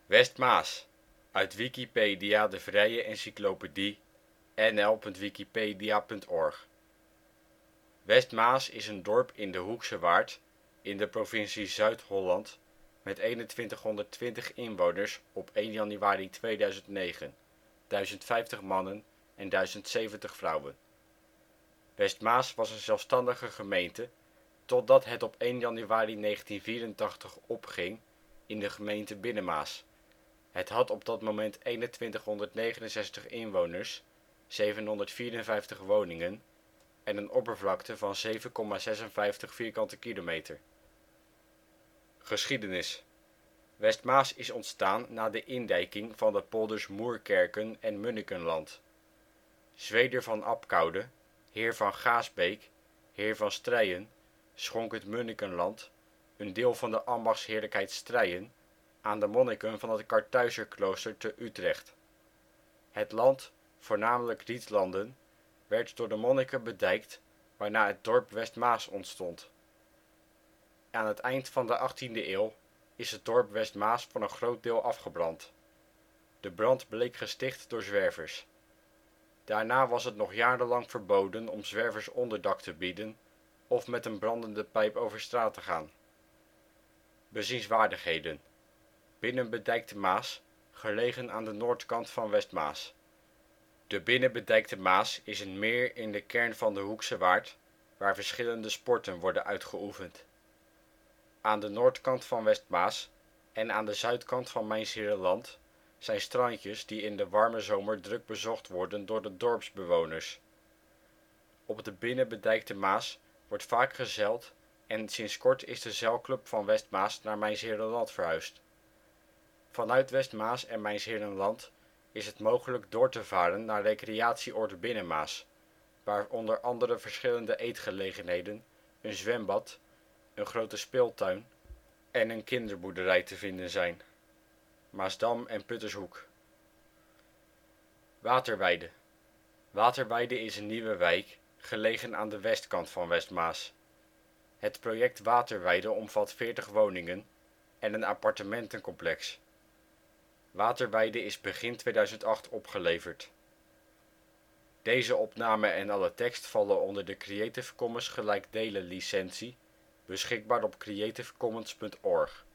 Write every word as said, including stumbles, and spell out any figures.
Westmaas, uit Wikipedia, de vrije encyclopedie. N L punt wikipedia punt org. Westmaas is een dorp in de Hoekse Waard in de provincie Zuid-Holland met eenentwintighonderdtwintig inwoners op één januari tweeduizend negen, duizend vijftig mannen en duizend zeventig vrouwen. Westmaas was een zelfstandige gemeente totdat het op één januari negentienvierentachtig opging in de gemeente Binnenmaas. Het had op dat moment eenentwintighonderdnegenenzestig inwoners, zevenhonderdvierenvijftig woningen en een oppervlakte van zeven komma zesenvijftig kilometer². Geschiedenis. Westmaas is ontstaan na de indijking van de polders Moerkerken en Munnikenland. Zweder van Abcoude, heer van Gaesbeek, heer van Strijen, schonk het Munnikenland, een deel van de ambachtsheerlijkheid Strijen, aan de monniken van het Kartuizerklooster te Utrecht. Het land, voornamelijk rietlanden, werd door de monniken bedijkt waarna het dorp Westmaas ontstond. Aan het eind van de achttiende eeuw is het dorp Westmaas voor een groot deel afgebrand. De brand bleek gesticht door zwervers. Daarna was het nog jarenlang verboden om zwervers onderdak te bieden of met een brandende pijp over straat te gaan. Bezienswaardigheden. Binnenbedijkte Maas, gelegen aan de noordkant van Westmaas. De Binnenbedijkte Maas is een meer in de kern van de Hoekse Waard, waar verschillende sporten worden uitgeoefend. Aan de noordkant van Westmaas en aan de zuidkant van Mijnsheerenland zijn strandjes die in de warme zomer druk bezocht worden door de dorpsbewoners. Op de Binnenbedijkte Maas wordt vaak gezeild en sinds kort is de zeilclub van Westmaas naar Mijnsheerenland verhuisd. Vanuit Westmaas en Mijnsheerenland is het mogelijk door te varen naar recreatieoord Binnenmaas, waar onder andere verschillende eetgelegenheden, een zwembad, een grote speeltuin en een kinderboerderij te vinden zijn. Maasdam en Puttershoek. Waterweide. Waterweide is een nieuwe wijk, gelegen aan de westkant van Westmaas. Het project Waterweide omvat veertig woningen en een appartementencomplex. Waterweide is begin tweeduizend acht opgeleverd. Deze opname en alle tekst vallen onder de Creative Commons gelijkdelen licentie, beschikbaar op creative commons punt org.